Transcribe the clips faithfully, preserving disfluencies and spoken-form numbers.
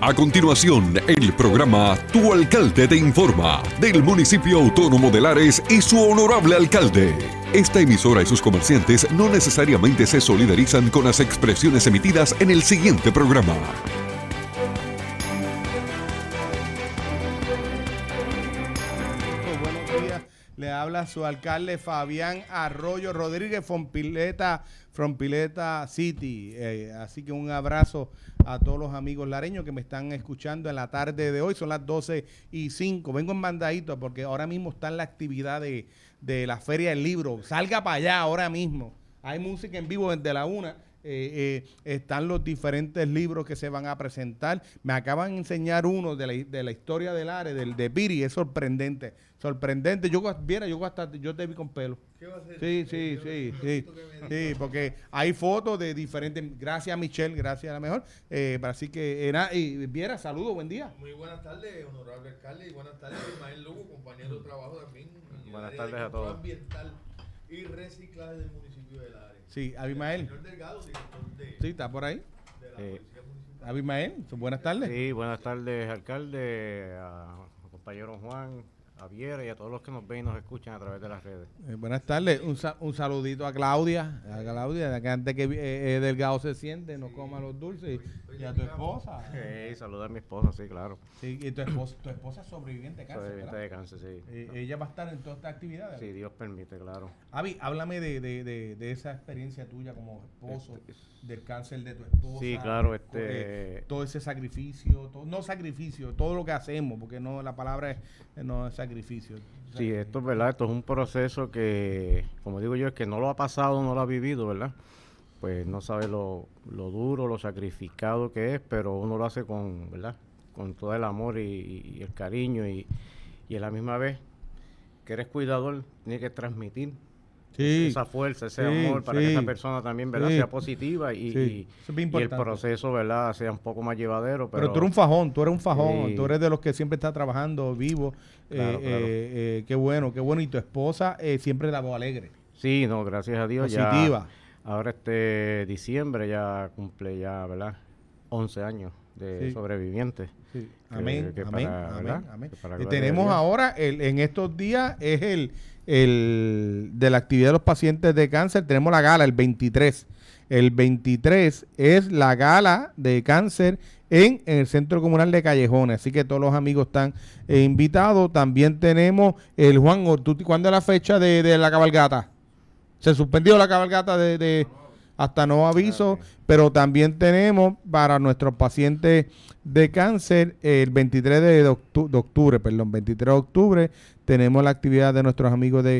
A continuación, el programa Tu Alcalde te informa del municipio autónomo de Lares y su honorable alcalde. Esta emisora y sus comerciantes no necesariamente se solidarizan con las expresiones emitidas en el siguiente programa. Buenos días, le habla su alcalde Fabián Arroyo Rodríguez from Pileta, from Pileta City. Eh, así que un abrazo a todos los amigos lareños que me están escuchando en la tarde de hoy. Son las doce y cinco. Vengo en bandadito porque ahora mismo está en la actividad de, de la Feria del Libro. Salga para allá ahora mismo. Hay música en vivo desde la una. Eh, eh, están los diferentes libros que se van a presentar. Me acaban de enseñar uno de la, de la historia del área, del de Piri. Es sorprendente. Sorprendente. Yo, viera, yo hasta yo te vi con pelo. ¿Qué va a hacer? Sí, sí, sí, sí, sí, porque hay fotos de diferentes. Gracias a Michelle, gracias a la mejor. Eh, así que, era, y Viera, saludos, buen día. Muy buenas tardes, honorable alcalde, y buenas tardes, Ismael Lugo, compañero de trabajo también. Buenas tardes a todos. Ambiental y reciclaje del municipio de Lares. Sí, Abimael. Señor Delgado, director de, Sí, está por ahí. de la Sí. Policía Municipal. Abimael, buenas tardes. Sí, buenas tardes, alcalde, a, a compañero Juan, a Viera y a todos los que nos ven y nos escuchan a través de las redes. Eh, buenas tardes. Un, sa- un saludito a Claudia, a Claudia, que antes que eh, eh, Delgado se siente, no coma los dulces. Y, y a tu esposa. Sí, saluda a mi esposa, sí, claro. Sí, y tu esposa, tu esposa es sobreviviente de cáncer, Sobreviviente ¿verdad? de cáncer, sí. Eh, ella va a estar en todas estas actividades. Si Dios permite, claro. Avi, háblame de, de, de, de esa experiencia tuya como esposo, Este, del cáncer de tu esposa. Sí, claro, eh, este- todo ese sacrificio, todo, no sacrificio, todo lo que hacemos, porque no la palabra es, no es sacrificio. Sí, esto es verdad, esto es un proceso que, como digo yo, es que no lo ha pasado, no lo ha vivido, ¿verdad? Pues no sabe lo, lo duro, lo sacrificado que es, pero uno lo hace con, ¿verdad? Con todo el amor y, y el cariño y, y a la misma vez que eres cuidador, tienes que transmitir Sí, esa fuerza, ese sí, amor para sí, que esa persona también, ¿verdad? sí. Sea positiva y, Sí, y- eso es bien y el importante. proceso, ¿verdad? Sea un poco más llevadero, pero... Pero tú eres un fajón, tú eres un fajón, Sí. tú eres de los que siempre está trabajando, vivo. Claro, eh, claro. eh, eh, qué bueno, qué bueno. Y tu esposa eh, siempre la voz alegre, Sí, no, gracias a Dios. ya positiva. Ahora este diciembre ya cumple ya, ¿verdad? once años de Sí. sobreviviente. Sí. Que- Amén, que amén, para, amén, ¿verdad? amén. Que para Eh, gloria de tenemos Dios. ahora, el, en estos días, es el, el de la actividad de los pacientes de cáncer, tenemos la gala el veintitrés. El veintitrés es la gala de cáncer en, en el Centro Comunal de Callejones, así que todos los amigos están eh, invitados. También tenemos el Juan, ¿tú- ¿cuándo es la fecha de, de la cabalgata? Se suspendió la cabalgata de, de hasta nuevo aviso, Ok. pero también tenemos para nuestros pacientes de cáncer el veintitrés de, octu- de octubre, perdón, veintitrés de octubre tenemos la actividad de nuestros amigos de,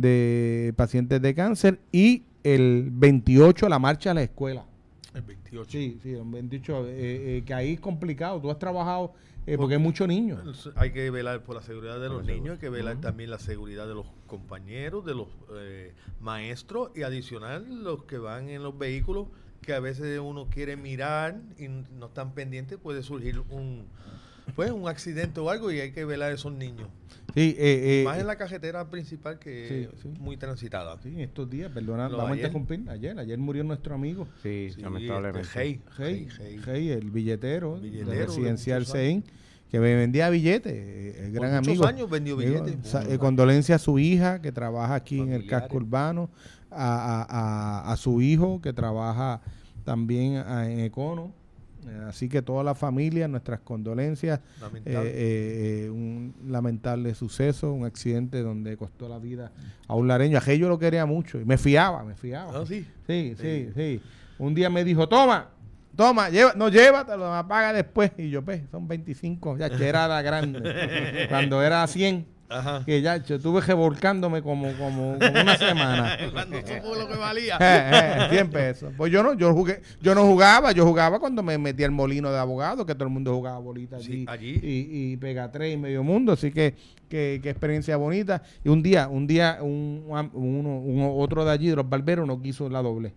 de pacientes de cáncer y el veintiocho la marcha a la escuela. El veintiocho. Sí, sí, el veintiocho, eh, eh, que ahí es complicado. Tú has trabajado eh, porque hay muchos niños. Hay que velar por la seguridad de Por los la niños, hay que velar Ujú. también la seguridad de los compañeros, de los eh, maestros y adicional los que van en los vehículos, que a veces uno quiere mirar y n- no están pendientes, puede surgir un pues un accidente o algo y hay que velar a esos niños. Sí, eh, eh, Más en la carretera principal que sí, es sí. muy transitada. sí, estos días, perdona, Lo vamos ayer. a interrumpir. Ayer, ayer murió nuestro amigo. Sí, Sí, lamentablemente. este, Hey, Hey, Hey, Hey. Hey, el billetero, Billetero del de residencial muchos Sein, que me vendía billetes, eh, el Por gran muchos amigo. años vendió Digo, billetes. sa- Muchos eh, condolencia a su hija que trabaja aquí en el Familiares. casco urbano, a, a- a- a su hijo que trabaja también ah, en Econo. Eh, así que toda la familia, nuestras condolencias. Eh, Lamentable. eh, eh, un lamentable suceso, un accidente donde costó la vida a un lareño. A yo lo quería mucho y me fiaba, me fiaba. Ah, sí. Sí, sí, Sí. sí. Un día me dijo, toma, toma, lleva, no llévatelo, me paga después. Y yo, pues, son veinticinco, ya que era la grande. Cuando era cien, Ajá. que ya yo estuve revolcándome como, como, como una semana. Cuando supo lo que valía. Eh, eh, cien pesos. Pues yo no, yo jugué, yo no jugaba, yo jugaba cuando me metí al molino de abogado, que todo el mundo jugaba bolitas allí, Sí, allí. y, y pega tres y medio mundo, así que, que, que experiencia bonita. Y un día, un día, un, un- uno, un- otro de allí, de los barberos, no quiso la doble.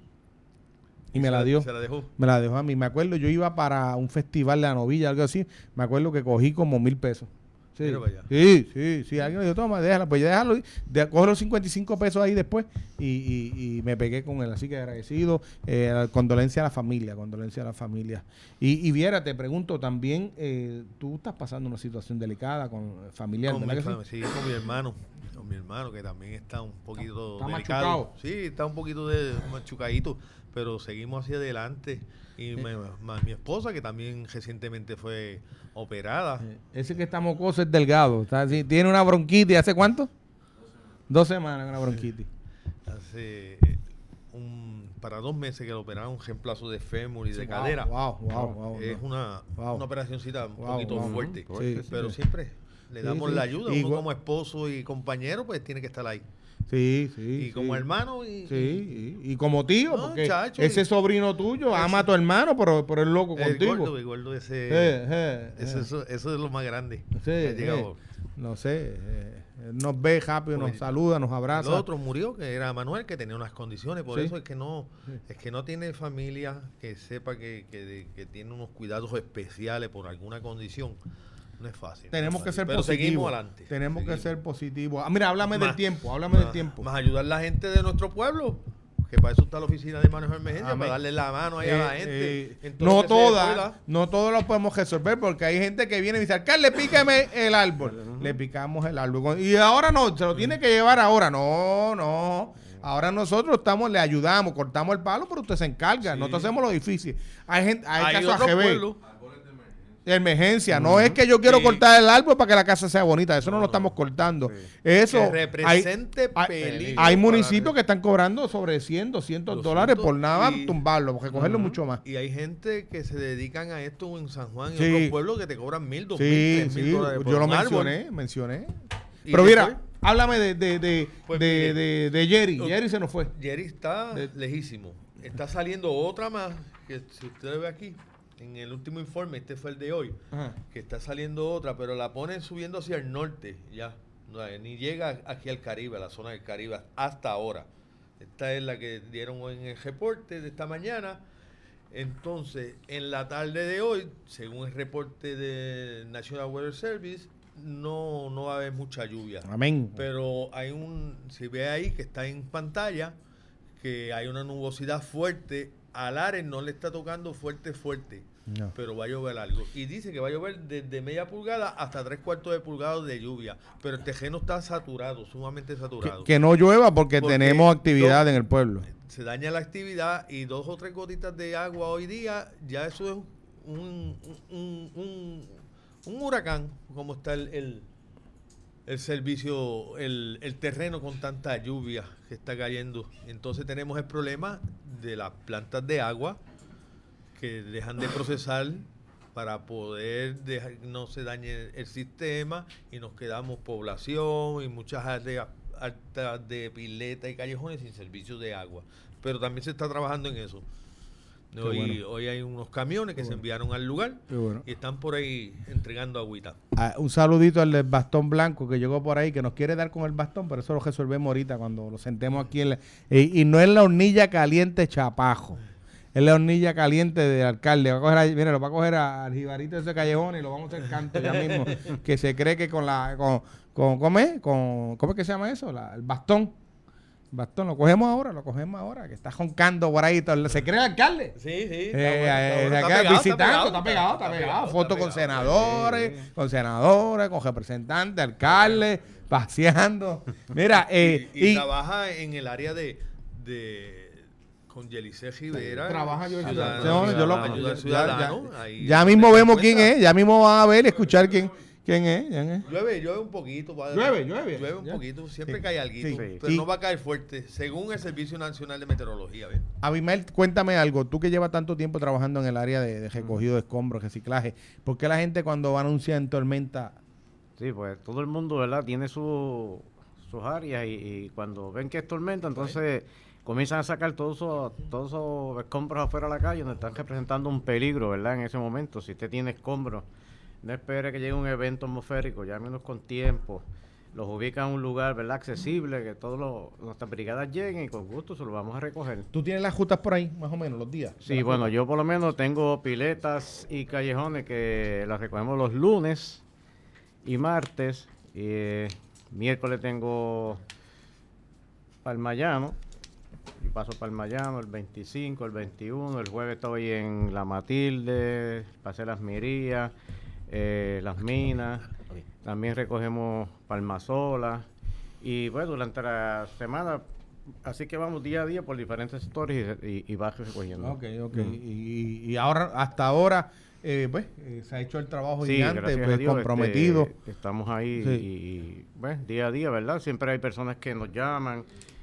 Y me se la dio. Se la dejó. Me la dejó a mí. Me acuerdo, yo iba para un festival de la novilla, algo así. Me acuerdo que cogí como mil pesos. Sí, Mira para allá. sí, sí, sí, alguien le dijo, toma, déjalo, pues ya déjalo, de, coge los cincuenta y cinco pesos ahí después y, y, y me pegué con él, así que agradecido, eh, condolencia a la familia, condolencia a la familia. Y, y Viera, te pregunto también, eh, tú estás pasando una situación delicada con familiar, Con ¿verdad mi, que fam- sí? sí, con mi hermano, con mi hermano que también está un poquito Está delicado. machucado. Sí, está un poquito de machucadito, pero seguimos hacia adelante. Y me- más mi esposa, que también recientemente fue operada. Eh, Ese que está mocoso es delgado, está así, tiene una bronquitis, ¿hace cuánto? Dos semanas con una bronquitis. Hace eh, un, para dos meses que le operaron un reemplazo de fémur y de Wow, cadera. Wow, wow, wow. Es no. una, Wow. una operacioncita un Wow, poquito wow. fuerte. Sí, pero sí. siempre le Sí, damos sí. la ayuda. Y Uno igual- como esposo y compañero, pues tiene que estar ahí. Sí, sí. y sí. como hermano y, Sí, y, y como tío, No, porque chacho, ese y- sobrino tuyo Ese- ama a tu hermano, pero, pero es loco el contigo. gordo, el gordo ese, Eh, eh, ese- eh. eso, eso es lo más grande. Sí, que ha eh, llegado. no sé, eh, él nos ve rápido, nos Pues, saluda, nos El abraza. otro murió, que era Manuel, que tenía unas condiciones, por Sí. eso es que no, Sí. es que no tiene familia que sepa que, que, que tiene unos cuidados especiales por alguna condición. No es fácil. Tenemos no es que fácil, ser pero positivos. seguimos adelante. Tenemos seguimos. que ser positivos. Ah, mira, háblame del Más- tiempo, háblame del más- tiempo. Más ayudar a la gente de nuestro pueblo, que para eso está la oficina de manejo de emergencia, Amén. para darle la mano ahí a la Eh, gente. eh, en todo lo no que se todas, pueda. no todos lo podemos resolver porque hay gente que viene y dice, alcalde, píqueme el árbol. Le picamos el árbol. Y ahora no, se lo tiene que llevar ahora. No, no. Ahora nosotros estamos, le ayudamos, cortamos el palo, pero usted se encarga. Sí. Nosotros hacemos lo difícil. Hay gente, hay, Hay casos a otros G B, pueblos. de emergencia. No es que yo quiero Sí. cortar el árbol para que la casa sea bonita. Eso no, No, lo no. estamos cortando. Sí. Eso. Que represente hay, peligro hay para- municipios que están cobrando sobre cien, doscientos dólares por nada y- tumbarlo, porque cogerlo mucho más. Y hay gente que se dedican a esto en San Juan y Sí. otros pueblos que te cobran mil, dos mil, Sí, tres mil sí, dólares por yo lo un árbol. mencioné, mencioné. Y Pero mira, después, háblame de, de, de, Pues de, mire, de- de Jerry. lo- Jerry se nos fue. Jerry está De- lejísimo. Está saliendo otra más, que si usted ve aquí, en el último informe, este fue el de hoy, Ajá. que está saliendo otra, pero la ponen subiendo hacia el norte, ya. No, ni llega aquí al Caribe, a la zona del Caribe, hasta ahora. Esta es la que dieron hoy en el reporte de esta mañana. Entonces, en la tarde de hoy, según el reporte de National Weather Service, no, no va a haber mucha lluvia. Amén. Pero hay un, si ve ahí que está en pantalla, que hay una nubosidad fuerte. A Lares no le está tocando fuerte, fuerte, No. pero va a llover algo. Y dice que va a llover desde media pulgada hasta tres cuartos de pulgada de lluvia. Pero el terreno está saturado, sumamente Que, saturado. que no llueva porque, Porque tenemos actividad do- en el pueblo. Se daña la actividad y dos o tres gotitas de agua hoy día, ya eso es un, un, un, un huracán, como está el, el, el servicio, el, el terreno con tanta lluvia que está cayendo. Entonces tenemos el problema de las plantas de agua que dejan de procesar para poder dejar que no se dañe el sistema y nos quedamos población y muchas áreas altas de pileta y callejones sin servicio de agua. Pero también se está trabajando en eso. Qué Hoy, bueno. hoy hay unos camiones que Qué se bueno. enviaron al lugar Qué bueno. y están por ahí entregando agüita. Ah, un saludito al del bastón blanco que llegó por ahí, que nos quiere dar con el bastón, pero eso lo resolvemos ahorita cuando lo sentemos aquí. En la- y, y no es la hornilla caliente Chapajo, es la hornilla caliente del alcalde. Va a coger a- mire, lo va a coger a- al jibarito de ese callejón y lo vamos a hacer canto ya mismo. Que se cree que con la. Con, con, ¿cómo es? Con, ¿Cómo es que se llama eso? La- el bastón. Bastón, lo cogemos ahora, lo cogemos ahora, que está joncando por ahí. todo el- ¿Se cree el alcalde? Sí, sí. Eh, está bueno, está eh, bueno, acá está pegado, visitando, está pegado, está pegado. Fotos con senadores, con senadores, con representantes, alcaldes, paseando. Mira, eh, y, y y, trabaja en el área de, de con Yelice Rivera. trabaja yo, Ciudadano, yo, yo lo- Ayuda al ya- Ciudadano, ya- ahí ya se mismo da vemos cuenta. quién es, ya mismo van a ver y escuchar quién, quién es. quién es. Llueve, llueve un poquito. padre. Llueve, llueve. Llueve un Ya. poquito, siempre Sí. cae algo, Sí. pero Sí. no va a caer fuerte, según el Servicio Nacional de Meteorología. ¿ves? Abimael, cuéntame algo, tú que llevas tanto tiempo trabajando en el área de, de recogido de escombros, reciclaje, ¿por qué la gente cuando va a anunciar en tormenta? Sí, pues todo el mundo, ¿verdad? Tiene su, sus áreas y, y cuando ven que es tormenta, entonces comienzan a sacar todos esos, todos esos escombros afuera a la calle, donde están representando un peligro, ¿verdad? En ese momento, si usted tiene escombros, no espere que llegue un evento atmosférico, llámenos con tiempo, los ubica en un lugar, ¿verdad? Accesible, que todas nuestras brigadas lleguen y con gusto se los vamos a recoger. ¿Tú tienes las justas por ahí, más o menos, los días? Sí, bueno, yo por lo menos tengo piletas y callejones que las recogemos los lunes y martes. Eh, miércoles tengo Palmayano. Y paso Palmayano el veinticinco, el veintiuno. El jueves estoy en La Matilde, pasé Las Mirías, eh, Las Minas. También recogemos Palmasola. Y bueno, durante la semana, así que vamos día a día por diferentes sectores y, y, y barrios recogiendo. Ok, ok. Mm. Y, y ahora, hasta ahora, eh, pues, eh, se ha hecho el trabajo sí, gigante, pues, Dios, comprometido. Este, estamos ahí sí. y, y bueno, día a día, ¿verdad? Siempre hay personas que nos llaman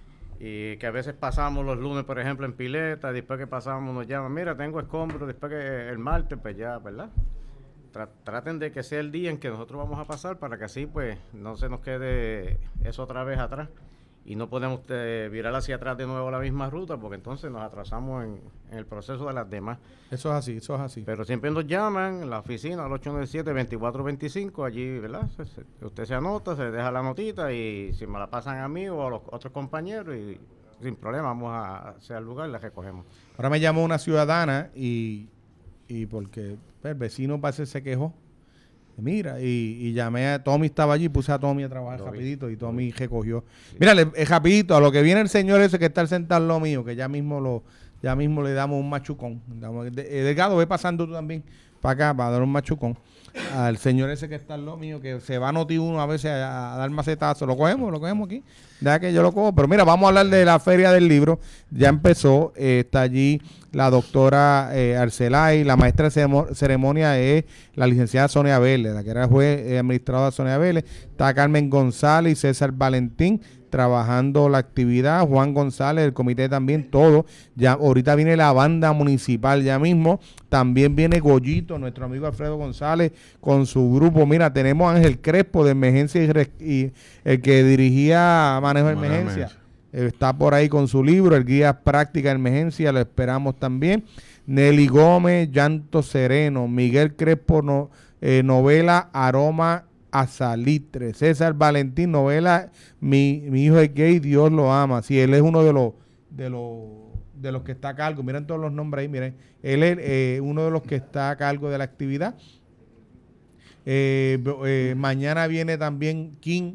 y que a veces pasamos los lunes, por ejemplo, en pileta, y después que pasamos nos llaman, mira, tengo escombros, después que el martes, pues ya, ¿verdad? Tra- traten de que sea el día en que nosotros vamos a pasar para que así, pues, no se nos quede eso otra vez atrás. Y no podemos eh, virar hacia atrás de nuevo la misma ruta porque entonces nos atrasamos en, en el proceso de las demás. Eso es así, eso es así. Pero siempre nos llaman, la oficina al ocho nueve siete, veinticuatro veinticinco, allí, ¿verdad? Se, se, usted se anota, se deja la notita y si me la pasan a mí o a los otros compañeros y sin problema vamos a hacia el lugar y la recogemos. Ahora me llamó una ciudadana y, y porque pues, el vecino parece se quejó. Mira, y, y llamé a Tommy, estaba allí, puse a Tommy a trabajar lo rapidito vi, y Tommy recogió. Sí. Mira, le, es rapidito, a lo que viene el señor ese que está sentado lo mío, que ya mismo lo ya mismo le damos un machucón. Delgado, ve pasando tú también para acá para dar un machucón. Al señor ese que está en lo mío, que se va a Noti uno a veces a, a dar macetazo. Lo cogemos, lo cogemos aquí. Deja que yo lo cojo. Pero mira, vamos a hablar de la Feria del Libro. Ya empezó, eh, está allí la doctora eh, Arcelay, la maestra de ceremonia es la licenciada Sonia Vélez, la que era juez eh, administradora Sonia Vélez. Está Carmen González y César Valentín trabajando la actividad, Juan González, el comité también, todo. Ya ahorita viene la banda municipal ya mismo, también viene Goyito, nuestro amigo Alfredo González con su grupo. Mira, tenemos a Ángel Crespo de emergencia y, y el que dirigía manejo de emergencia. Está por ahí con su libro, el guía práctica de emergencia, lo esperamos también. Nelly Gómez, Llanto Sereno, Miguel Crespo, no, eh, novela Aroma a Salitre, César Valentín, novela mi, mi hijo es gay, Dios lo ama. Si sí, él es uno de los de los de los que está a cargo, miren todos los nombres ahí, miren, él es eh, uno de los que está a cargo de la actividad. Eh, eh, mañana viene también King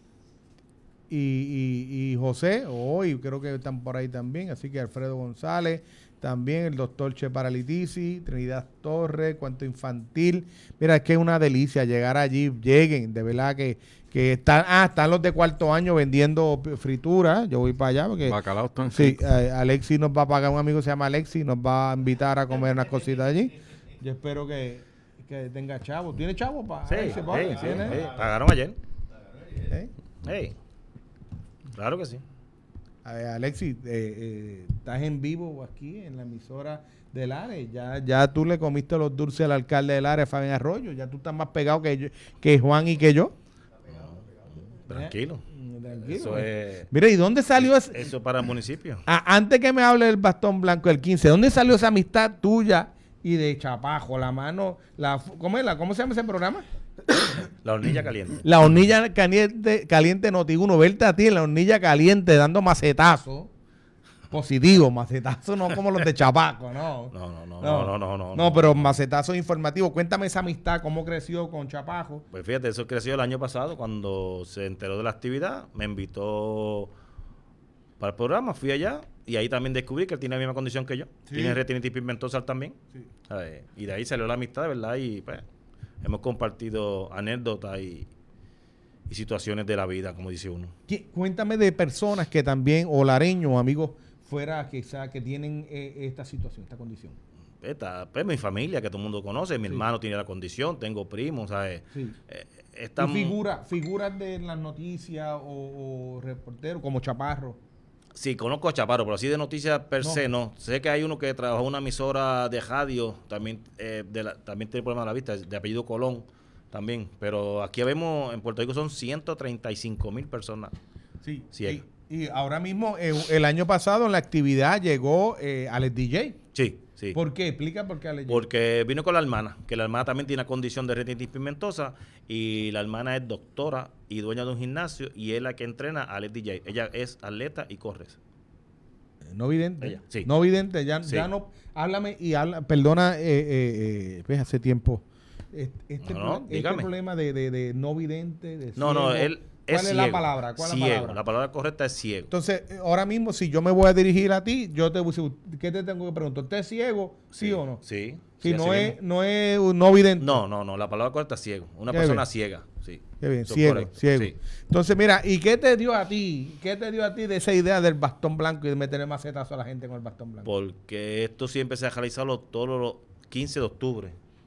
y, y, y José, hoy creo que están por ahí también, así que Alfredo González, también el doctor Che Paralitisi, Trinidad Torres, Cuento Infantil. Mira, es que es una delicia llegar allí, lleguen, de verdad que, que están, ah, están los de cuarto año vendiendo fritura, yo voy para allá porque bacalao están sí, eh, Alexi nos va a pagar, un amigo se llama Alexi, nos va a invitar a comer unas cositas allí. Yo espero que, que tenga chavo. ¿Tiene chavo para? Sí, Alexi, para? sí, sí, ¿Tiene? sí. Pagaron ayer. ¿Eh? Hey. Claro que sí. A ver, Alexi, eh, eh, estás en vivo aquí en la emisora del Ares. Ya, ya tú le comiste los dulces al alcalde del Ares, Fabián Arroyo. Ya tú estás más pegado que, yo, que Juan y que yo. No, tranquilo. ¿Eh? Tranquilo. Eso es. Mira, ¿y dónde salió eso? Ese, Eso para el municipio. A, antes que me hable del bastón blanco del quince, ¿dónde salió esa amistad tuya y de Chapajo? La mano, la, ¿cómo es la, cómo se llama ese programa? La hornilla caliente. La hornilla caliente, caliente Noti uno, verte a ti en la hornilla caliente dando macetazo positivo, macetazo no como los de Chapaco, no. No, no, no, no, no, no, no. No, pero macetazo informativo. Cuéntame esa amistad, cómo creció con Chapajo. Pues fíjate, eso creció el año pasado cuando se enteró de la actividad, me invitó para el programa, fui allá y ahí también descubrí que él tiene la misma condición que yo. Sí. Tiene retinitis pigmentosa también. Sí. ¿Sabes? Y de ahí salió la amistad, de verdad, y pues hemos compartido anécdotas y, y situaciones de la vida, como dice uno. ¿Qué? Cuéntame de personas que también, o lareños, amigos, fuera quizá que tienen eh, esta situación, esta condición. Esta, pues mi familia, que todo el mundo conoce, mi sí. hermano tiene la condición, tengo primos, ¿sabes? Sí. Eh, estamos... figura, figuras de las noticias o, o reporteros como Chaparro. Sí, conozco a Chaparro, pero así de noticias per no. se no. Sé que hay uno que trabajó en una emisora de radio, también eh, de la, también tiene problemas de la vista, de apellido Colón, también. Pero aquí vemos, en Puerto Rico son ciento treinta y cinco mil personas. Sí, y, y ahora mismo, eh, el año pasado en la actividad llegó eh, Alex D J. Sí, sí. ¿Por qué? Explica por qué Alex. Porque vino con la hermana, que la hermana también tiene una condición de retinitis pigmentosa y la hermana es doctora y dueña de un gimnasio y es la que entrena a Alex D J. Ella es atleta y corre. No vidente. Ella, sí. No vidente, ya, sí. ya no. Háblame y habla, perdona, eh, eh, eh, pues hace tiempo este, este, No, pro- no, este dígame. problema de, de, de no vidente, de No, no, ciego, él ¿cuál es es la ciego. palabra? ¿Cuál es ciego. la palabra? La palabra correcta es ciego. Entonces, eh, ahora mismo, si yo me voy a dirigir a ti, yo te voy a decir, ¿qué te tengo que preguntar? ¿Usted es ciego? ¿Sí, o no? Sí. Si sí, no, así es, mismo. no es un no vidente. No, no, no, la palabra correcta es ciego. Una Qué persona bien. ciega, sí. Qué bien, Eso es ciego, correcto, ciego. sí. Entonces, mira, ¿y qué te dio a ti? ¿Qué te dio a ti de esa idea del bastón blanco y de meterle macetazo a la gente con el bastón blanco? Porque esto siempre se ha realizado todos los quince de octubre.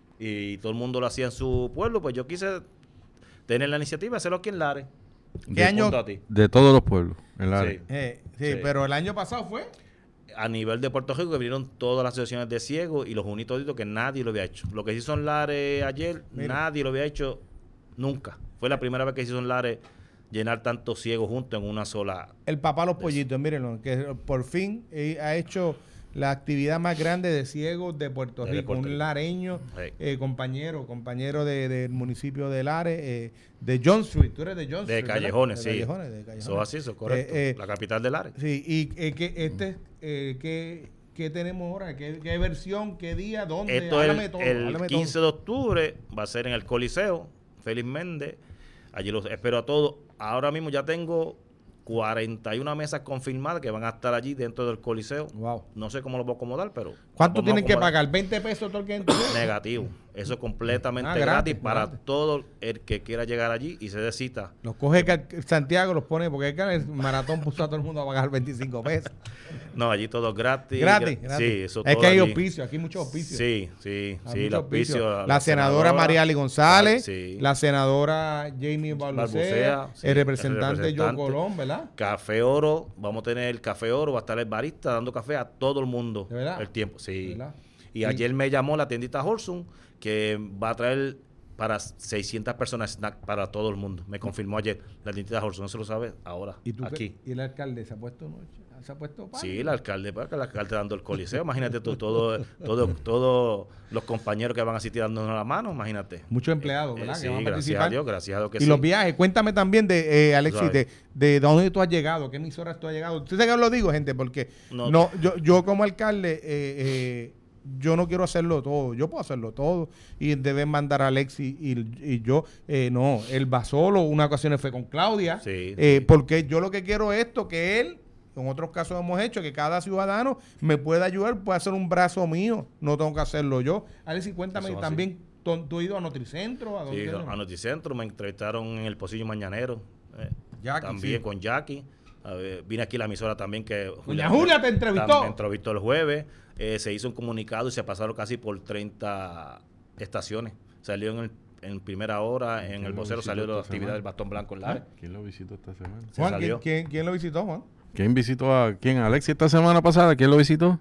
Y todo el mundo lo hacía en su pueblo, pues yo quise tener la iniciativa de hacerlo aquí en Lares. ¿Qué año? Junto a ti. De todos los pueblos, en la Sí. área. Eh, sí, Sí. pero el año pasado fue. A nivel de Puerto Rico que vinieron todas las asociaciones de ciegos y los uní toditos que nadie lo había hecho. Lo que se hizo en Lares ayer, Mira. nadie lo había hecho nunca. Fue la primera vez que se hizo en Lares llenar tantos ciegos juntos en una sola. El papá los pollitos, mírenlo, que por fin eh, ha hecho la actividad más grande de ciegos de Puerto De Rico. Puerto Un Rico. lareño, Sí. eh, compañero, compañero de- del municipio de Lares, eh, de John Street. Tú eres de John De Street, ¿verdad? Callejones, de sí. Callejones, de Callejones. Eso es así, eso es correcto. Eh, eh, la capital de Lares. Sí, y eh, que este, eh, ¿qué, qué tenemos ahora? ¿Qué, qué versión? ¿Qué día? ¿Dónde? Esto es Háblame el, todo, el háblame quince todo. de octubre, va a ser en el Coliseo, Félix Méndez. Allí los espero a todos. Ahora mismo ya tengo cuarenta y una mesas confirmadas que van a estar allí dentro del Coliseo. Wow. No sé cómo lo voy a acomodar, pero... ¿Cuánto vamos a tienen que acomodar. pagar? ¿veinte pesos todo el que entre? Negativo. Eso es completamente Ah, gratis, gratis, para gratis. todo el que quiera llegar allí y se dé cita. Los coge Cal- Santiago, los pone, porque es que el maratón puso a todo el mundo a pagar veinticinco pesos. No, allí todo gratis. Gratis, Gra- gratis. Sí, eso Es todo que hay allí. auspicios, aquí hay muchos auspicios. Sí, sí, Hay sí, muchos los auspicios. auspicios. La, senadora Mariali González, sí. la senadora Jamie Balbucea, Balbucea, sí, el representante el Joe representante. Colón, ¿verdad? Café Oro, vamos a tener el Café Oro, va a estar el barista dando café a todo el mundo. ¿De verdad? El tiempo, sí. ¿De verdad? Y ayer me llamó la tiendita Horson que va a traer para seiscientas personas snack para todo el mundo. Me confirmó ayer la tiendita Horson, no se lo sabe ahora, ¿Y, tú qué- aquí. ¿Y el alcalde se ha puesto noche? ¿Se ha puesto pan? Sí, el alcalde, para que el alcalde dando el coliseo, imagínate tú, todo, todo, todos los compañeros que van a asistir dándonos la mano, imagínate. Muchos empleados, Eh, ¿verdad? sí, que van a gracias participar. a Dios, gracias a Dios que Y sí. los viajes, cuéntame también de, eh, Alexis, de, ¿Sabes? de dónde tú has llegado, qué emisoras tú has llegado. Tú sabes que lo digo, gente, porque no, No. yo, yo como alcalde, eh, eh, yo no quiero hacerlo todo, yo puedo hacerlo todo y deben mandar a Alexis y, y yo, eh, no, él va solo, una ocasión fue con Claudia, Sí, eh, sí. porque yo lo que quiero es esto, que él, en otros casos hemos hecho, que cada ciudadano me pueda ayudar, puede hacer un brazo mío, no tengo que hacerlo yo. Alexis, cuéntame Eso es también, ¿tú, tú has ido a Nutricentro? ¿A dónde Sí, tienes? a Noticentro me entrevistaron en el Pocillo Mañanero. eh, Jackie, también sí. con Jackie. A ver, vine aquí a la emisora también que... Doña Julia te entrevistó. tam- Me entrevistó el jueves. Eh, se hizo un comunicado y se pasaron casi por treinta estaciones. Salió en, el, en primera hora, en ¿Quién el lo vocero visitó salió la esta actividad semana? del Bastón Blanco en Lares. ¿Quién lo visitó esta semana? Se Juan, ¿quién, salió. quién, quién lo visitó, Juan? ¿Quién visitó a quién? ¿Alexis esta semana pasada? ¿Quién lo visitó?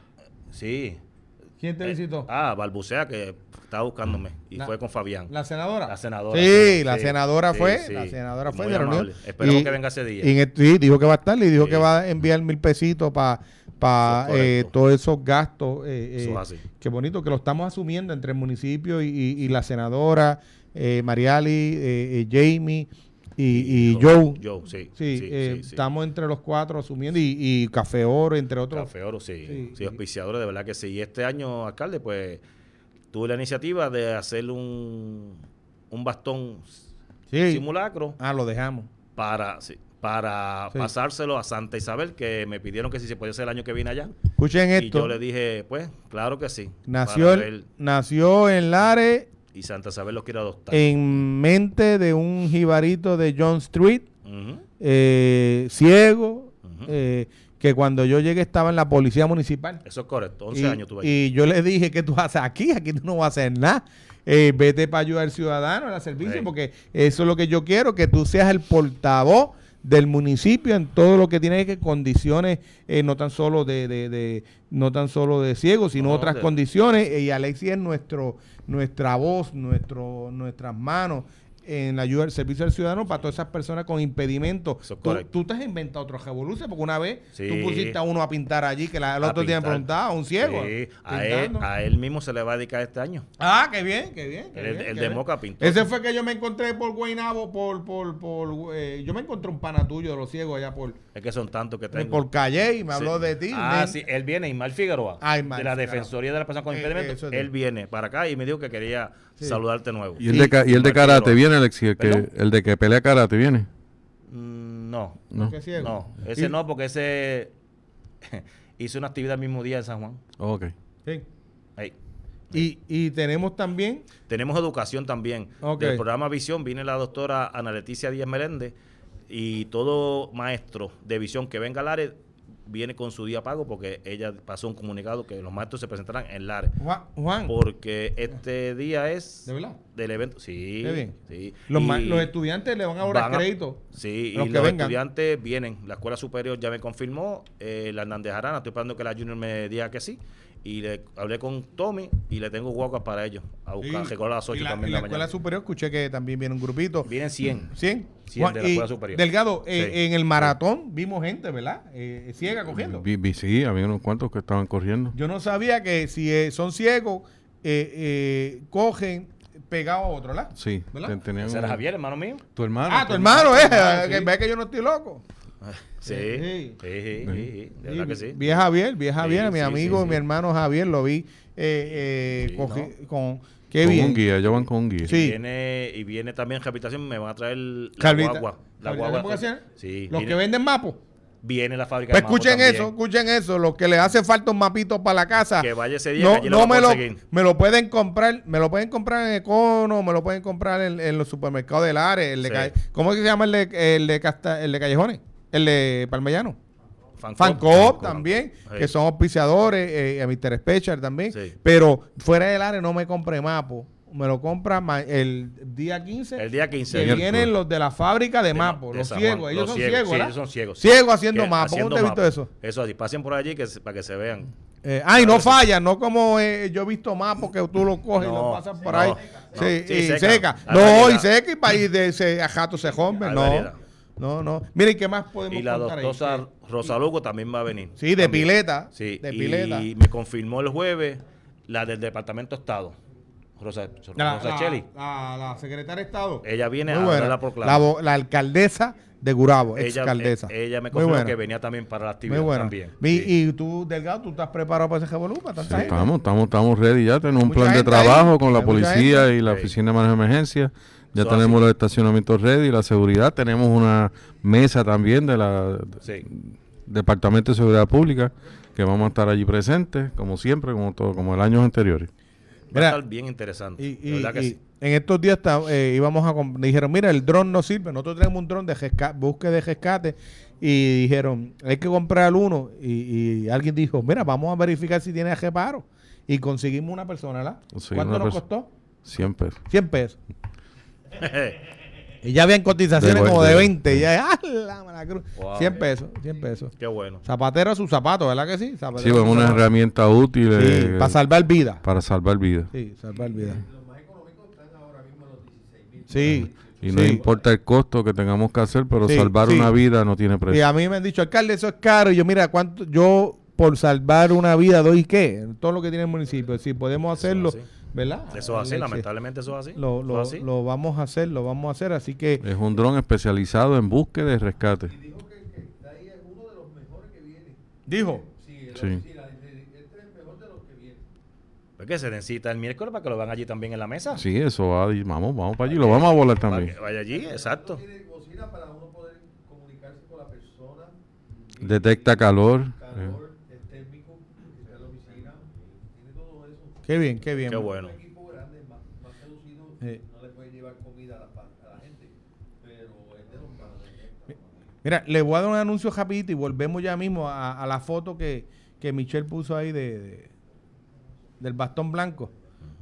Sí. ¿Quién te Eh, visitó? Ah, Balbucea, que estaba buscándome. Y La- fue con Fabián. ¿La senadora? La senadora. Sí, la sí, senadora sí, fue, sí. la senadora fue Muy de reunión. amable. Esperemos Y- que venga ese día. Y en el- sí, dijo que va a estar y dijo Sí. que va a enviar mil pesitos para pa, Eso es eh, correcto. todos esos gastos. eh, Eso eh, es así. Qué bonito que lo estamos asumiendo entre el municipio y, y- y la senadora, eh, Mariali, eh, eh, Jamie y, y Joe. Joe, sí. Sí, sí, eh, sí, sí. estamos entre los cuatro asumiendo y, y Café Oro, entre otros. Café Oro, sí. Sí, Sí, sí. auspiciadores, de verdad que sí. Y este año, alcalde, pues tuve la iniciativa de hacer un, un bastón Sí. simulacro Ah, lo dejamos. para, sí, para Sí. pasárselo a Santa Isabel, que me pidieron que si se podía hacer el año que viene allá. Escuchen Y esto. yo le dije, pues, claro que sí. Nació, para el- ver- nació en Lares y Santa Isabel lo quiere adoptar. en mente de un jibarito de John Street, Ujú, eh, ciego, ujú. eh, que cuando yo llegué estaba en la policía municipal. Eso es correcto, once Y, años tuve ahí. y yo le dije, ¿qué tú haces aquí? Aquí tú no vas a hacer nada. Eh, vete para ayudar al ciudadano, al servicio, Sí. porque eso es lo que yo quiero, que tú seas el portavoz del municipio en todo lo que tiene que condiciones, eh, no tan solo de, de, de- no tan solo de ciegos, sino No, otras de- condiciones. Y Alexis es nuestro, nuestra voz, nuestro, nuestras manos en la ayuda del servicio al ciudadano para todas esas personas con impedimentos. Eso es Tú, correcto. tú te has inventado otro revolución, porque una vez Sí. tú pusiste a uno a pintar allí, que la, el A otro día me pintar. preguntaba, a un ciego. Sí, a él, pintando. a él mismo se le va a dedicar este año. Ah, qué bien, qué bien. qué El, bien, el qué de bien. Moca pintó. Ese fue que yo me encontré por Guaynabo, por, por, por, eh, yo me encontré un pana tuyo de los ciegos allá por, Es que son tantos que tengo. por Calle y me habló Sí. de ti. Ah, men. sí, él viene, Ismael Figueroa, Ah, Ismael de la Figueroa. Defensoría de las Personas con Eh, Impedimentos. eso es de- Él viene para acá y me dijo que quería Sí. saludarte nuevo. ¿Y el de, ca- y el de Ismael karate Figueroa. viene, Alexi? El, que, ¿Perdón? el de que pelea karate viene. Mm, No, ¿No? ¿Qué ciego? no, ese Y- no, porque ese hizo una actividad el mismo día en San Juan. Ok. Sí. Ahí. Y, y tenemos también, Tenemos educación también. Ok. Del programa Visión viene la doctora Ana Leticia Díaz Meléndez y todo maestro de visión que venga al área viene con su día pago porque ella pasó un comunicado que los maestros se presentarán en Lares. Juan, Juan, Porque este día es ¿de verdad? del evento. Sí. Qué bien. sí. Los, Y ma- los estudiantes le van a ahorrar van a- crédito. Sí, los y que los vengan. estudiantes vienen. La escuela superior ya me confirmó. Eh, la Hernández Arana, estoy esperando que la Junior me diga que sí. Y le hablé con Tommy y le tengo guaguas para ellos. A buscar, Sí. recoger a las ocho Y la, también y de la la escuela mañana. superior, escuché que también viene un grupito. Vienen cien. ¿cien? cien Juan, de la y escuela superior. Delgado, eh, Sí. en el maratón vimos gente, ¿verdad? Eh, ciega cogiendo. Vi, vi- sí, había unos cuantos que estaban corriendo. Yo no sabía que si eh, son ciegos, eh, eh, cogen pegado a otro, ¿verdad? Sí. ¿Verdad? ten- tenían Ese era un- Javier, hermano mío. Tu hermano. Ah, tu hermano, eh, hermano, que sí. ve que yo no estoy loco. Sí, Sí. sí, sí, sí, sí, de verdad que sí. Vi a Javier, vi a Javier, Sí, mi sí, amigo, sí, sí. mi hermano Javier, lo vi eh, eh, Sí, cogi- con... Qué Con bien. un guía, ellos van con un guía. Sí. Viene, y viene también rehabilitación, me van a traer la Rehabilita- guagua. La ¿Rehabilitación guagua. vocacional? Sí. Los viene, que venden mapos. viene la fábrica Pues de Mambo escuchen también. eso, escuchen eso. Los que les hace falta un mapito para la casa. Que vaya ese día, no, que allí lo no va a me lo, conseguir. me lo pueden comprar, me lo pueden comprar en Econo, me lo pueden comprar en, en los supermercados del área. El de Sí. Calle- ¿Cómo es que se llama el de, el de, Casta- el de Callejones? El de Parmellano. Fancop. Fancop también, Sí. que son auspiciadores, eh, a mister Special también. Sí. Pero fuera del área no me compre mapo. Me lo compra ma- el día quince. El día quince. Que Miércoles. vienen los de la fábrica de, De ma- mapo, de los San ciegos. Juan. Ellos Los son ciegos, ciegos, sí, ¿verdad? ellos son ciegos. Ciegos haciendo Que- mapo. ¿Cómo haciendo te has visto mapo. eso? Eso así, pasen por allí que se- para que se vean. Eh, ah, y no Claro, sí. falla, no como eh, yo he visto mapos que tú lo coges y No, lo pasas por no, ahí. no. Sí, Sí, y seca. seca. Hay No, variedad. y seca y para ir de ese ajato se rompe. Hay No, variedad. no, no. Miren, ¿qué más podemos Y la contar ahí? doctora Rosa Lugo también va a venir. Sí, de También. pileta. Sí, de y pileta. me confirmó el jueves la del Departamento de Estado. Rosa, La, Rosa la- Cheli. la- la secretaria de Estado. Ella viene Muy a buena. dar la proclama. La, vo- la alcaldesa de Gurabo, ex ella, alcaldesa. eh, ella me Muy confirmó buena. que venía también para la Muy actividad bueno. también. Mi- Sí. Y tú, Delgado, ¿tú estás preparado para ese revolú? ¿Para Sí, tanta gente? estamos, estamos, estamos ready ya. Tenemos un Mucha plan de gente trabajo ahí. con la Hay mucha policía gente. y la Sí. oficina de manejo de emergencia. Ya Eso tenemos así. los estacionamientos ready, la seguridad. Tenemos una mesa también de la Sí. Departamento de Seguridad Pública que vamos a estar allí presentes, como siempre, como todo, como el años anteriores. Va Mira, a estar bien interesante. Y, de y- verdad que y sí. en estos días está- eh, íbamos a comp- dijeron, mira, el dron no sirve. Nosotros tenemos un dron de resca- búsqueda de rescate y dijeron, hay que comprar uno. Y, y alguien dijo, mira, vamos a verificar si tiene reparo. Y conseguimos una persona, ¿verdad? Sí, ¿Cuánto una nos perso- costó? cien pesos. cien pesos. Y ya habían cotizaciones De- como de de- veinte. Ya, ¡ah, la mala cruz! Wow. cien pesos, cien pesos. Qué bueno. Zapatero a sus zapatos, ¿verdad que sí? Sí, Zapatero pues a sus una zapatos. herramienta útil Sí, eh, para salvar vidas. para salvar vidas. Sí, salvar vidas. Sí. Y no sí. importa el costo que tengamos que hacer, pero Sí, salvar sí. una vida no tiene Y precio. a mí me han dicho, alcalde, eso es caro. Y yo, mira, cuánto yo por salvar una vida doy qué, todo lo que tiene el municipio. Si podemos Eso hacerlo, es así. ¿verdad? Eso es así, Sí. lamentablemente eso es así. Lo, Eso lo, es así. lo vamos a hacer, lo vamos a hacer. Así que, Es un dron especializado en búsqueda y rescate. dijo, Sí. ¿Por qué se necesita el miércoles para que lo vean allí también en la mesa? Sí, eso va. y Vamos, vamos para allí. Lo vamos a volar Para también. que vaya allí, exacto. para uno poder comunicarse con la persona, Detecta calor. eh, calor, el térmico, que está en la oficina, tiene todo eso. qué bien, qué bien. Qué bueno. Un equipo grande, más, más reducido, Sí. no le puede llevar comida a la, pa- a la gente, pero es de los grandes. Mira, le voy a dar un anuncio rapidito y volvemos ya mismo a, a la foto que, que Michelle puso ahí de, de- del bastón blanco.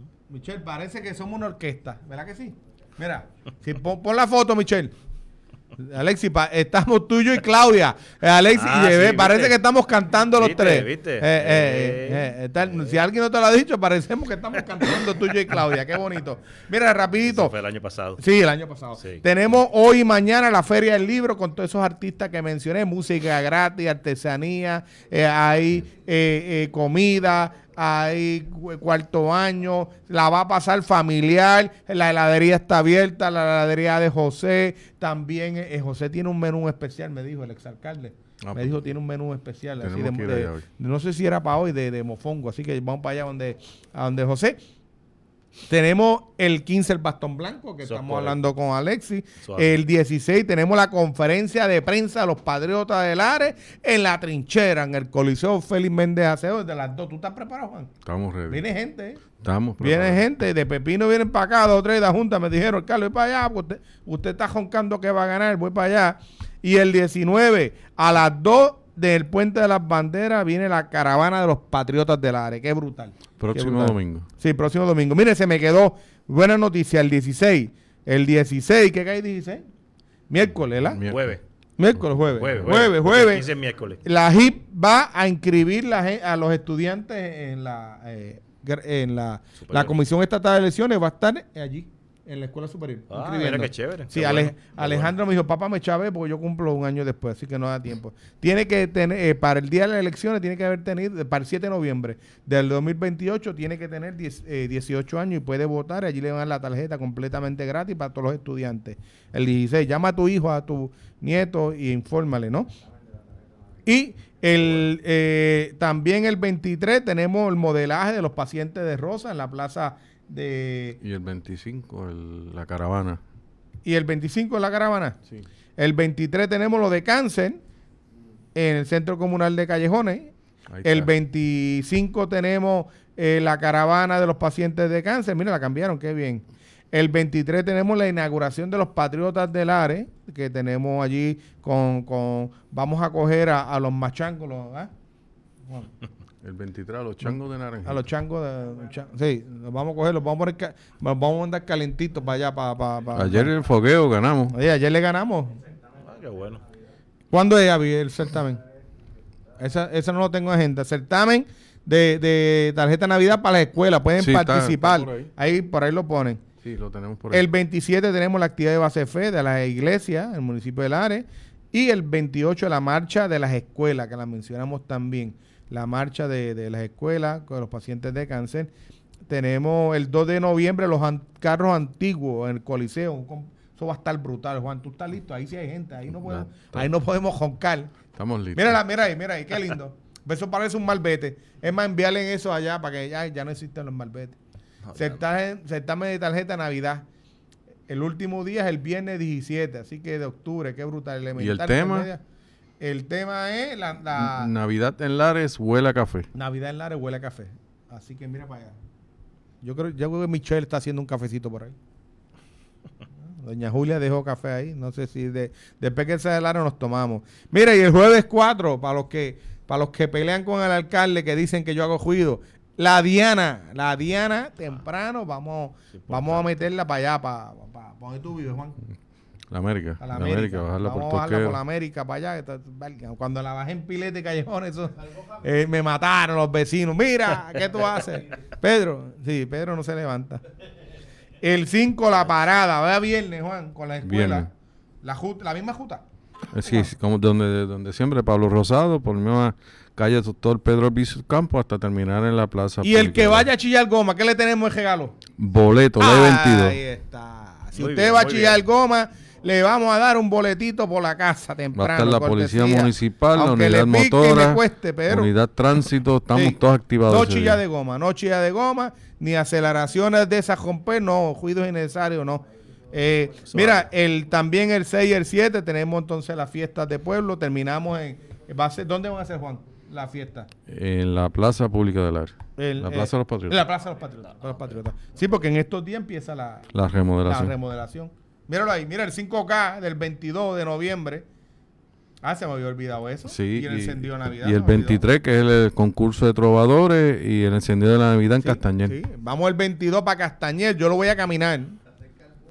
Michelle, parece que somos una orquesta, ¿verdad que sí? Mira, si pon, pon la foto, Michelle. Alexis, pa- estamos tú y yo y Claudia. Eh, Alexis, Ah, y, eh, sí, parece ¿viste? que estamos cantando los ¿Viste? tres. ¿Viste? Eh, eh, eh, eh, tal- si alguien no te lo ha dicho, parecemos que estamos cantando tú y yo y Claudia. Qué bonito. Mira, rapidito. Eso fue el año pasado. Sí, el año pasado. Sí. Tenemos hoy y mañana la Feria del Libro con todos esos artistas que mencioné, música gratis, artesanía, eh, hay eh, eh, comida, hay cu- cuarto año, la va a pasar familiar, la heladería está abierta, la heladería de José, también eh, José tiene un menú especial, me dijo el exalcalde. Ah, me pues, dijo, tiene un menú especial. Así de, tenemos que ir de- allá hoy. no sé si era para hoy, de, de mofongo, así que vamos para allá donde, a donde José. Tenemos el quince el bastón blanco, que Eso es estamos correcto. hablando con Alexis. Suave. El dieciséis tenemos la conferencia de prensa de los Patriotas del Ares en la trinchera, en el Coliseo Félix Méndez Aceo, desde las dos. ¿Tú estás preparado, Juan? Estamos ready. Viene gente, ¿eh? Estamos Viene preparados. gente, de Pepino vienen para acá, dos o tres de la Junta, me dijeron, Carlos, voy para allá, porque usted, usted está joncando que va a ganar, voy para allá. Y el diecinueve, a las dos del Puente de las Banderas, viene la caravana de los Patriotas del Ares. Qué brutal. Próximo Qué brutal. domingo. Sí, próximo domingo. Mire, se me quedó buena noticia, el dieciséis. El dieciséis, ¿qué cae dieciséis? Miércoles, ¿verdad? Miércoles. Jueves. Miércoles, jueves. Jueves. Jueves, porque jueves. quince es miércoles. La J I P va a inscribir la gen- a los estudiantes en la eh, gr- en la, Superior. la Comisión Estatal de Elecciones, va a estar allí, en la Escuela Superior. Ah, inscribiendo. mira qué chévere. Sí, Qué Ale- bueno, qué Alejandro me dijo, papá, me chavé porque yo cumplo un año después, así que no da tiempo. Tiene que tener, eh, para el día de las elecciones, tiene que haber tenido, para el siete de noviembre del dos mil veintiocho, tiene que tener diez, eh, dieciocho años y puede votar. Allí le van a dar la tarjeta completamente gratis para todos los estudiantes. El dieciséis, llama a tu hijo, a tu nieto y infórmale, ¿no? Y el eh, también el veintitrés tenemos el modelaje de los pacientes de Rosa en la plaza de... Y el veinticinco, el- la caravana. Y el veinticinco en la caravana. Sí. El veintitrés tenemos lo de cáncer en el Centro Comunal de Callejones. Ahí El está. veinticinco tenemos eh, la caravana de los pacientes de cáncer. Mira, la cambiaron, qué bien. El veintitrés tenemos la inauguración de los Patriotas del Ares, que tenemos allí con... con vamos a coger a, a los machangos, los, ¿ah? Bueno, El veintitrés, los changos de naranja. a los changos de... los chan- sí, los vamos a coger, los vamos a poner... ca- nos vamos a mandar calentitos para allá, para... para, para Ayer en el fogueo ganamos. Oye, ayer le ganamos. Ah, qué bueno. ¿Cuándo es, Avi, el certamen? Esa, esa no lo tengo en agenda. Certamen de, de tarjeta de Navidad para las escuelas. Pueden Sí, está- participar. está por ahí. ahí. por ahí lo ponen. Sí, lo tenemos por ahí. El veintisiete tenemos la actividad de base fe de las iglesias, el municipio de Lares. Y el veintiocho la marcha de las escuelas, que la mencionamos también. La marcha de, de las escuelas con los pacientes de cáncer. Tenemos el dos de noviembre los an- carros antiguos en el Coliseo. Un com- Eso va a estar brutal, Juan. Tú estás listo. Ahí sí hay gente. Ahí no podemos, está. ahí no podemos joncar. Estamos listos. Mírala, mira ahí, mira ahí, qué lindo. Eso parece un malvete. Es más, enviarle eso allá para que ya, ya no existen los malvetes. Certamen, certamen de tarjeta Navidad. El último día es el viernes diecisiete, así que de octubre, qué brutal. Elemental, tema? intermedia. El tema es la, la Navidad en Lares huele a café. Navidad en Lares huele a café. Así que mira para allá. Yo creo, yo creo que Michelle está haciendo un cafecito por ahí. Doña Julia dejó café ahí. No sé si de, después que sea de Lares nos tomamos. Mira, y el jueves cuatro, para los que para los que pelean con el alcalde que dicen que yo hago ruido, la Diana, la Diana, temprano, vamos, vamos a meterla para allá, para, para, para ¿dónde tú vives, Juan? La América. A la la América. bajarla Vamos por a bajarla por la Toquero. América para allá. Esta- valga, Cuando la bajé en Pilete y Callejones, eso, eh, me mataron los vecinos. Mira, ¿qué tú haces? Pedro, sí, Pedro no se levanta. El cinco, la parada. Vea viernes, Juan, con la escuela. Viernes. La, ju- la misma juta. Eh, Sí, sí, como donde, donde siempre Pablo Rosado, por misma calle Doctor Pedro Albizu Campo, hasta terminar en la plaza. Y el pública. que vaya a chillar goma, ¿qué le tenemos de regalo? Boleto, Ahí ley veintidós. está. Si Muy usted bien, va a muy chillar bien. goma, le vamos a dar un boletito por la casa temprano. Va a estar la cortesía. policía municipal, la Aunque unidad le pique y motora, me cueste, pero unidad tránsito, estamos Sí. todos activados. No ese chilla día. de goma, no chilla de goma, ni aceleraciones de esas romper, no, cuidados innecesarios, no. Eh, mira, el también el seis y el siete tenemos entonces las fiestas de pueblo, terminamos en, va a ser, ¿dónde van a ser, Juan? La fiesta. En la plaza pública del área. El, La eh, Plaza de los Patriotas. La Plaza de los Patriotas, de los Patriotas. Sí, porque en estos días empieza la, La la remodelación. remodelación. Míralo ahí, mira el cinco K del veintidós de noviembre. Ah, se me había olvidado eso. Sí, y el encendido de Navidad. y se el me olvidó. veintitrés, que es el, concurso de trovadores, y el encendido de la Navidad en Sí, Castañer. sí. Vamos el veintidós para Castañer, yo lo voy a caminar.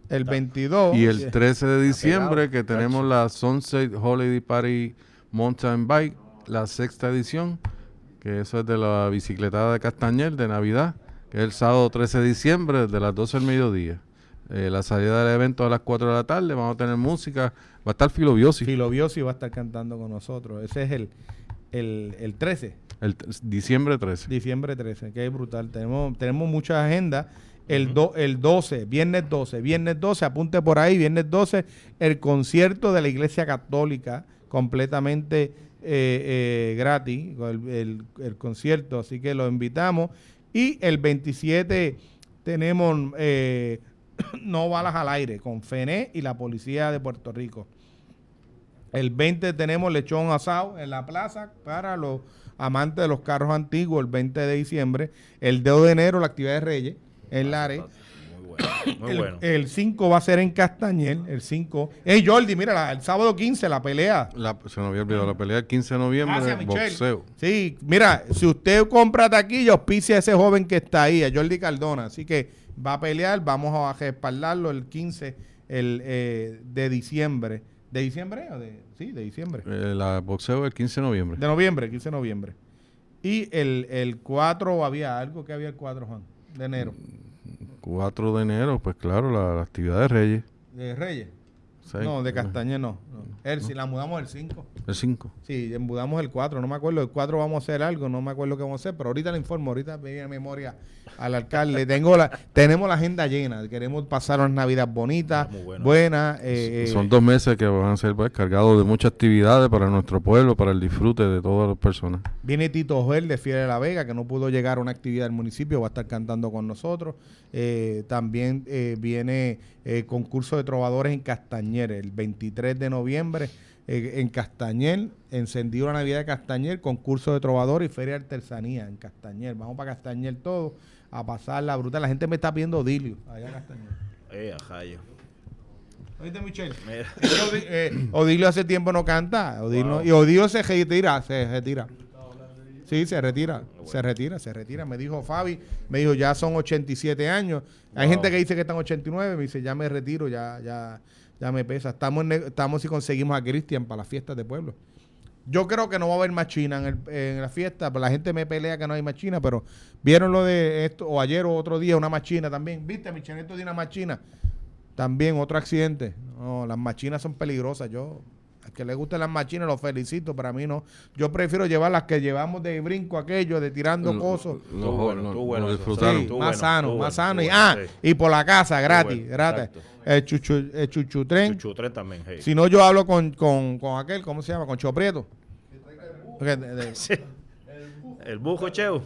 el veintidós. Y el trece de diciembre pegado, que tenemos la Sunset Holiday Party Mountain Bike, la sexta edición, que eso es de la bicicletada de Castañer de Navidad, que es el sábado trece de diciembre desde las doce del mediodía. Eh, la salida del evento a las cuatro de la tarde, vamos a tener música, va a estar Filobiosi. Filobiosi va a estar cantando con nosotros. Ese es el, el, el trece. El t- diciembre trece. Diciembre trece, que es brutal. Tenemos, tenemos mucha agenda. El, do, el doce, viernes doce, viernes doce, apunte por ahí, viernes doce, el concierto de la Iglesia Católica, completamente eh, eh, gratis, el, el, el concierto, así que lo invitamos. Y el veintisiete tenemos eh, No Balas al Aire, con F E N E y la Policía de Puerto Rico. El veinte tenemos lechón asado en la plaza para los amantes de los carros antiguos, el veinte de diciembre. El dos de enero, la actividad de Reyes en Lares. Muy bueno, muy El, bueno. el cinco va a ser en Castañer, el cinco. Hey Jordi, mira, la- el sábado quince la pelea. La, se nos había olvidado la pelea el quince de noviembre, Gracias, Michelle. boxeo. Sí, mira, si usted compra taquilla, auspicia a ese joven que está ahí, a Jordi Cardona. Así que va a pelear, vamos a respaldarlo el quince el, eh, de diciembre. ¿De diciembre? ¿O de, sí, de diciembre. Eh, la boxeo el quince de noviembre. De noviembre, quince de noviembre. Y el, el cuatro, había algo que había el cuatro, Juan, de enero. cuatro de enero, pues claro, la, la actividad de Reyes. ¿De Reyes? Sí. No, de Castañer no. no. El, si la mudamos el cinco. El cinco. Sí, mudamos el cuatro, no me acuerdo. El cuatro vamos a hacer algo, no me acuerdo qué vamos a hacer, pero ahorita le informo, ahorita me viene a memoria al alcalde. Tengo la, tenemos la agenda llena, queremos pasar unas navidades bonitas, Ah, muy bueno. buenas. eh, Son eh, dos meses que van a ser pues, cargados de muchas actividades para nuestro pueblo, para el disfrute de todas las personas. Viene Tito Joel de Fiel de la Vega, que no pudo llegar a una actividad del municipio, va a estar cantando con nosotros. Eh, también eh, viene eh, concurso de trovadores en Castañer, el veintitrés de noviembre. Eh, en Castañer, encendido la Navidad de Castañer, concurso de trovadores y feria de artesanía en Castañer. Vamos para Castañer todos a pasar la brutal. La gente me está pidiendo Odilio allá en Castañer. Eh, ajayo. ¿Oíste, Michelle? Mira. Es que Odi- eh, Odilio hace tiempo no canta. Odilio, Wow. Y Odilio se retira, se retira. Sí, se retira, se retira, se retira. Me dijo Fabi, me dijo, ya son ochenta y siete años. Hay Wow. gente que dice que están ochenta y nueve, me dice, ya me retiro, ya, ya, ya me pesa. Estamos, en ne- estamos si conseguimos a Cristian para las fiestas de pueblo. Yo creo que no va a haber más China en, el, en la fiesta, pero la gente me pelea que no hay más China, pero vieron lo de esto, o ayer o otro día, una machina también. ¿Viste, Michelle, esto de una machina? También otro accidente. No, las machinas son peligrosas. Yo, a que le gusten las machinas, los felicito, pero a mí no. Yo prefiero llevar las que llevamos de brinco aquello, de tirando Lo- cosas. lo- Estuvo bueno, lo- estuvo lo bueno eso. disfrutaron. Sí, Estuvo más bueno, sano, estuvo más bueno, sano. Y, estuvo ah, bueno, sí. y por la casa, gratis, bueno, gratis. exacto. El, chuchu, el chuchutren. Chuchutren también, hey. Si no, yo hablo con, con, con aquel, ¿cómo se llama? Con Choprieto. Porque de- de- Sí. El bujo, Cheo.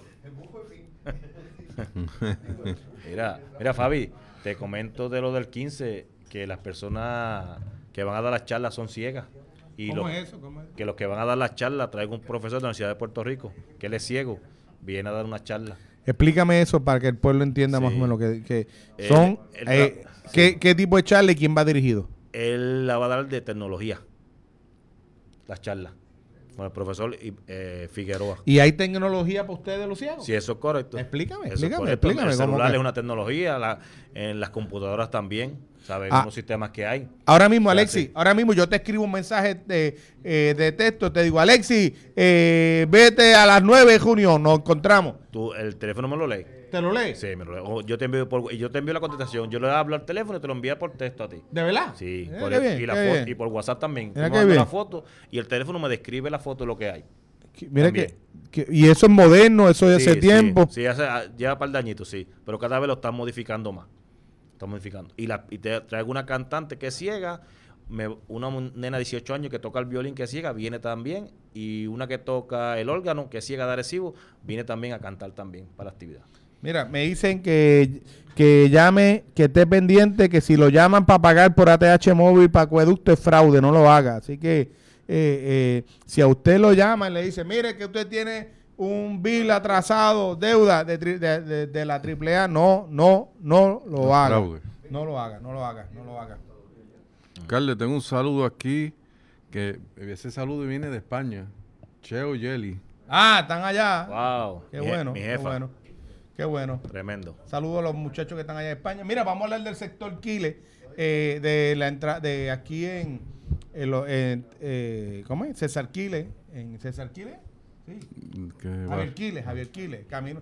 mira, mira, Fabi, te comento de lo del quince, que las personas que van a dar las charlas son ciegas. Y ¿Cómo los- es eso? ¿Cómo es? que los que van a dar las charlas, traigo un profesor de la Universidad de Puerto Rico, que él es ciego, viene a dar una charla. Explícame eso para que el pueblo entienda Sí. más o menos que, que El- son. el- eh, ¿qué, ¿Qué tipo de charla y quién va dirigido? Él la va a dar de tecnología, las charlas, con el profesor eh, Figueroa. ¿Y hay tecnología para ustedes, los ciegos? Si eso es correcto. Explícame, Eso es explícame, correcto. explícame El cómo celular que- es una tecnología, la- en las computadoras también, ¿sabes? Ah. Unos sistemas que hay. Ahora mismo, Se Alexi, hace. ahora mismo yo te escribo un mensaje de, eh, de texto, te digo, Alexi, eh, vete a las nueve de junio, nos encontramos. Tú, el teléfono me lo lees. ¿Te lo lees? Sí, me lo leo. O yo te envío por, y yo te envío la contestación. Yo le hablo al teléfono y te lo envío por texto a ti. ¿De verdad? Sí, Mira por qué el- bien, y, la qué foto- bien. y por WhatsApp también. Mira Tú qué me mandas bien. la foto y el teléfono me describe la foto de lo que hay. Que- Mira También. que, que- y eso es moderno, eso de Sí, hace sí, tiempo. Sí, hace, ah, lleva par de añitos, sí. Pero cada vez lo están modificando más. Están modificando. Y, la, y te traigo una cantante que es ciega, me- una mu- nena de dieciocho años que toca el violín que es ciega, viene también. Y una que toca el órgano, que es ciega de Arecibo, viene también a cantar también para la actividad. Mira, me dicen que, que llame, que esté pendiente, que si lo llaman para pagar por A T H móvil para acueducto es fraude, no lo haga. Así que eh, eh, si a usted lo llaman y le dice, mire que usted tiene un bill atrasado, deuda de, tri- de, de- de la triple A, no, no, no lo No, haga. fraude. No lo haga, no lo haga, no lo haga. Carles, tengo un saludo aquí, que ese saludo viene de España. Cheo Yeli. Ah, están allá. Wow. Qué mi je- bueno, mi qué jefa. bueno. Qué bueno. Tremendo. Saludos a los muchachos que están allá en España. Mira, vamos a hablar del sector Quile. eh, de la entrada de aquí en, en, lo- en, eh, ¿cómo es? César Quiles, en César Quiles, sí. Que va- Javier Quiles, Javier Quiles, camino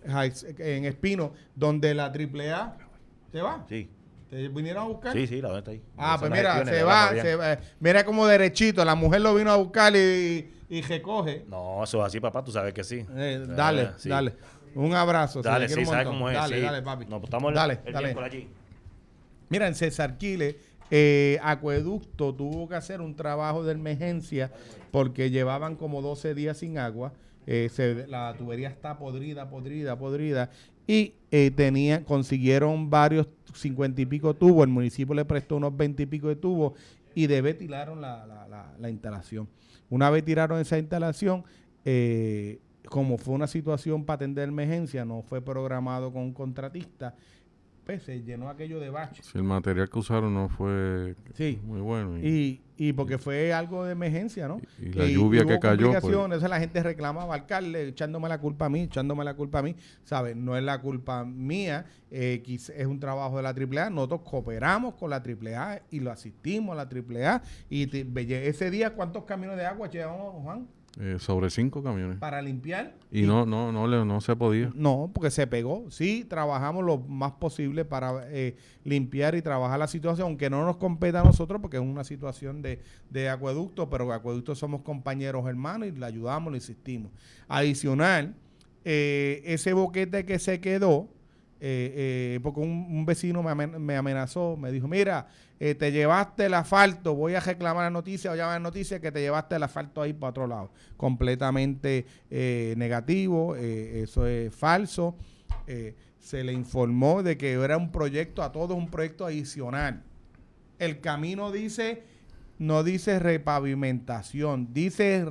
en Espino, donde la triple A se va. Sí, ¿Te vinieron a buscar? sí, sí, la verdad está ahí. Ah, Esas pues las mira, gestiones se de va, la Fabián. se va. Mira como derechito, la mujer lo vino a buscar y, y recoge. No, eso es así, papá, tú sabes que sí. Eh, dale, sí. dale. Un abrazo. se Dale, le quiere sí, un sabes montón. cómo es. Dale, sí. dale, papi. Nos estamos el, Dale, el dale. miércoles allí. Mira, en César Quiles, eh, Acueducto tuvo que hacer un trabajo de emergencia porque llevaban como doce días sin agua. Eh, se- la tubería está podrida, podrida, podrida. Y eh, tenían, consiguieron varios cincuenta y pico tubos. El municipio le prestó unos veinte y pico de tubos y de vez tiraron la, la, la, la instalación. Una vez tiraron esa instalación, eh, como fue una situación para atender emergencia, no fue programado con un contratista, pues se llenó aquello de baches. Si el material que usaron no fue Sí. muy bueno. Y, Y, y porque fue algo de emergencia, ¿no? y la lluvia hubo que cayó, pues. complicaciones, entonces la gente reclamaba, alcalde, echándome la culpa a mí, echándome la culpa a mí, ¿sabes? No es la culpa mía, eh, quiz- es un trabajo de la triple A, nosotros cooperamos con la triple A y lo asistimos a la triple A y te- ve- ese día, ¿cuántos camiones de agua llevamos, Juan, eh, sobre cinco camiones. para limpiar? Y no, no, no, le- no se podía. No, porque se pegó. Sí, trabajamos lo más posible para eh, limpiar y trabajar la situación, aunque no nos compete a nosotros porque es una situación de, de acueducto, pero acueducto somos compañeros hermanos y le ayudamos, le insistimos. Adicional, eh, ese boquete que se quedó, eh, eh, porque un, un vecino me, amen- me amenazó, me dijo, mira, eh, te llevaste el asfalto, voy a reclamar la noticia, voy a llamar la noticia que te llevaste el asfalto ahí para otro lado. Completamente eh, negativo, eh, eso es falso. Eh, se le informó de que era un proyecto, a todos un proyecto adicional. El camino dice, no dice repavimentación, dice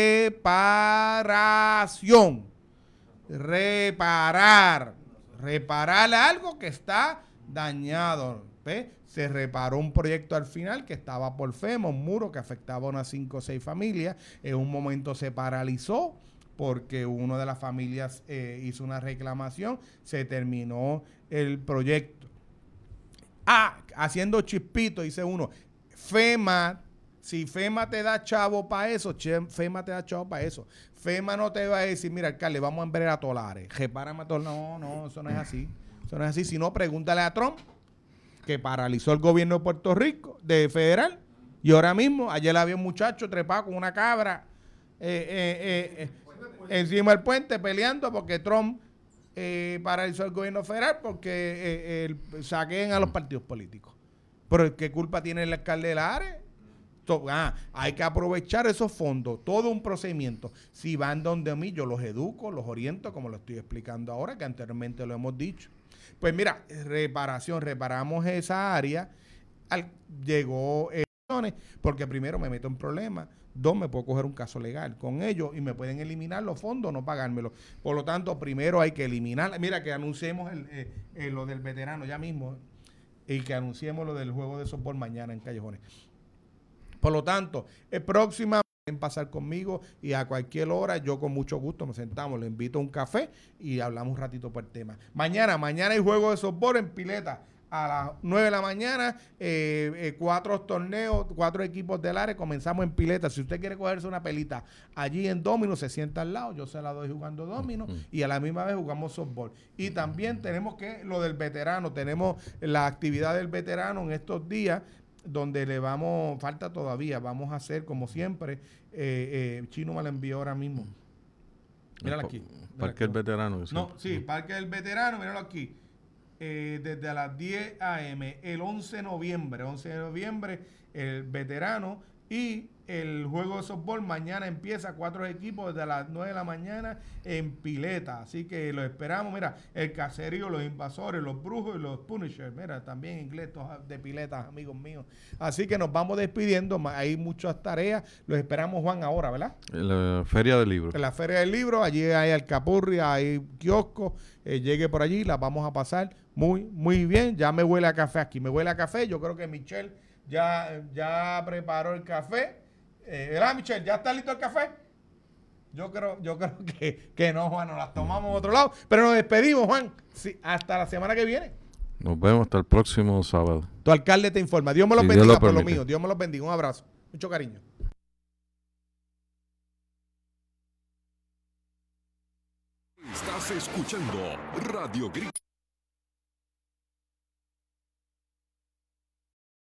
reparación. Reparar. Reparar algo que está dañado. ¿Ve? Se reparó un proyecto al final que estaba por FEMA, un muro que afectaba a unas cinco o seis familias. En un momento se paralizó porque una de las familias eh, hizo una reclamación. Se terminó el proyecto. Ah, haciendo chispito, dice uno, FEMA, si FEMA te da chavo para eso, che, FEMA te da chavo para eso. FEMA no te va a decir, mira, alcalde, vamos a embrear a Tolares, repárame a Tolares. No, no, eso no es así. Eso no es así. Si no, pregúntale a Trump, que paralizó el gobierno de Puerto Rico, de federal, y ahora mismo, ayer había un muchacho trepado con una cabra eh, eh, eh, eh, encima del puente peleando porque Trump eh, paralizó el gobierno federal porque eh, el, saquen a los partidos políticos. Pero ¿qué culpa tiene el alcalde de Lares? To- Ah, hay que aprovechar esos fondos, todo un procedimiento. Si van donde mí, yo los educo, los oriento, como lo estoy explicando ahora, que anteriormente lo hemos dicho. Pues mira, reparación, reparamos esa área, al- llegó eh, porque primero me meto en problemas, dos, me puedo coger un caso legal con ellos y me pueden eliminar los fondos, no pagármelos. Por lo tanto, primero hay que eliminar, mira que anunciemos el, eh, eh, lo del veterano ya mismo y que anunciemos lo del juego de softball mañana en Callejones. Por lo tanto, el próximo pueden pasar conmigo y a cualquier hora, yo con mucho gusto me sentamos, le invito a un café y hablamos un ratito por el tema. Mañana, mañana hay juego de softball en Pileta. A las nueve de la mañana, eh, eh, cuatro torneos, cuatro equipos del área, comenzamos en Pileta. Si usted quiere cogerse una pelita allí en Domino, se sienta al lado, yo se la doy jugando Domino y a la misma vez jugamos softball. Y también tenemos que lo del veterano, tenemos la actividad del veterano en estos días, donde le vamos, falta todavía, vamos a hacer como siempre, eh, eh, Chino me la envió ahora mismo. Mírala aquí. mírala Parque aquí. el veterano. eso. No, sí, Parque del Veterano, míralo aquí. Eh, desde a las diez a eme, el once de noviembre, once de noviembre, el veterano y el juego de softball mañana empieza, cuatro equipos desde las nueve de la mañana en Pileta, así que los esperamos, mira, el caserío, los invasores, los brujos y los punishers, mira, también inglés de Pileta, amigos míos, así que nos vamos despidiendo, hay muchas tareas, los esperamos, Juan, ahora, ¿verdad? La Feria del Libro. En la Feria del Libro, allí hay alcapurria, hay kioscos, eh, llegue por allí, las vamos a pasar muy, muy bien. Ya me huele a café aquí, me huele a café. Yo creo que Michelle ya, ya preparó el café. Eh, ¿Verdad, Michelle? ¿Ya está listo el café? Yo creo, yo creo que, que no, Juan, nos las tomamos a otro lado. Pero nos despedimos, Juan. Sí, hasta la semana que viene. Nos vemos hasta el próximo sábado. Tu alcalde te informa. Dios me los Si bendiga Dios lo por lo permite. mío. Dios me los bendiga. Un abrazo. Mucho cariño. Estás escuchando Radio Grito.